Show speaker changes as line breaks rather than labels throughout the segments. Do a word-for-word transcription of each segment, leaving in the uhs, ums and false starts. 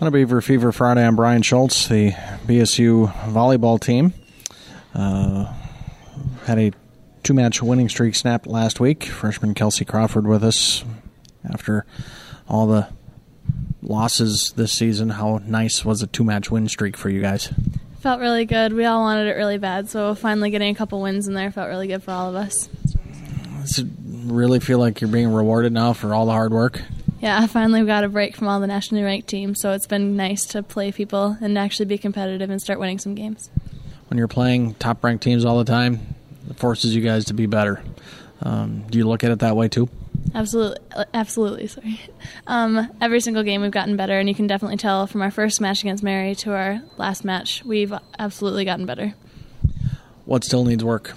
On a Beaver Fever Friday, I'm Brian Schultz. The B S U volleyball team uh, had a two-match winning streak snapped last week. Freshman Kelsey Crawford with us after all the losses this season. How nice was a two-match win streak for you guys?
Felt really good. We all wanted it really bad, so finally getting a couple wins in there felt really good for all of us.
Does it really feel like you're being rewarded now for all the hard work?
Yeah, I finally got a break from all the nationally ranked teams, so it's been nice to play people and actually be competitive and start winning some games.
When you're playing top-ranked teams all the time, it forces you guys to be better. Um, do you look at it that way too?
Absolutely, absolutely. Sorry. Um, every single game we've gotten better, and you can definitely tell from our first match against Mary to our last match, we've absolutely gotten better.
What still needs work?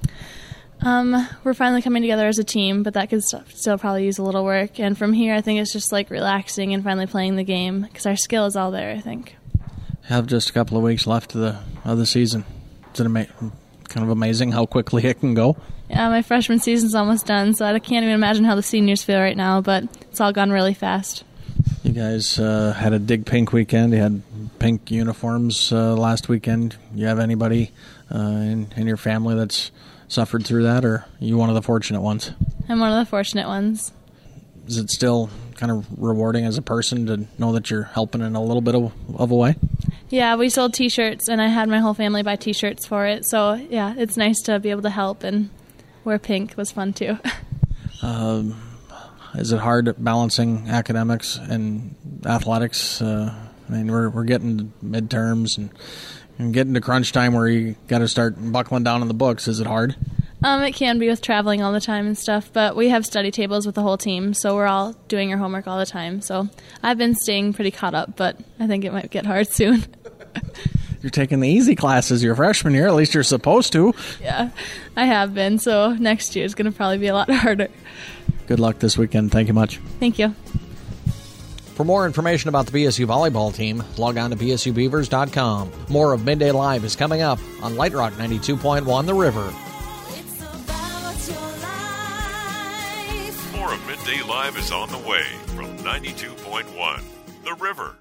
Um, we're finally coming together as a team, but that could st- still probably use a little work. And from here, I think it's just like relaxing and finally playing the game because our skill is all there, I think.
Have just a couple of weeks left of the of the season. Is it ama- kind of amazing how quickly it can go?
Yeah, my freshman season's almost done, so I can't even imagine how the seniors feel right now, but it's all gone really fast.
You guys uh, had a Dig Pink weekend. You had pink uniforms uh, last weekend. You have anybody uh, in, in your family that's suffered through that, or are you one of the fortunate ones?
I'm one of the fortunate ones.
Is it still kind of rewarding as a person to know that you're helping in a little bit of, of a way?
Yeah, we sold T-shirts, and I had my whole family buy T-shirts for it. So, yeah, it's nice to be able to help, and wear pink was fun, too.
um, is it hard balancing academics and athletics? Uh, I mean, we're we're getting to midterms and, and getting to crunch time where you got to start buckling down on the books. Is it hard?
Um, it can be with traveling all the time and stuff, but we have study tables with the whole team, so we're all doing our homework all the time. So I've been staying pretty caught up, but I think it might get hard soon.
You're taking the easy classes your freshman year. At least you're supposed to.
Yeah, I have been, so next year is going to probably be a lot harder.
Good luck this weekend. Thank you much.
Thank you.
For more information about the B S U volleyball team, log on to b s u beavers dot com. More of Midday Live is coming up on Light Rock ninety-two point one The River.
More of Midday Live is on the way from ninety-two point one The River.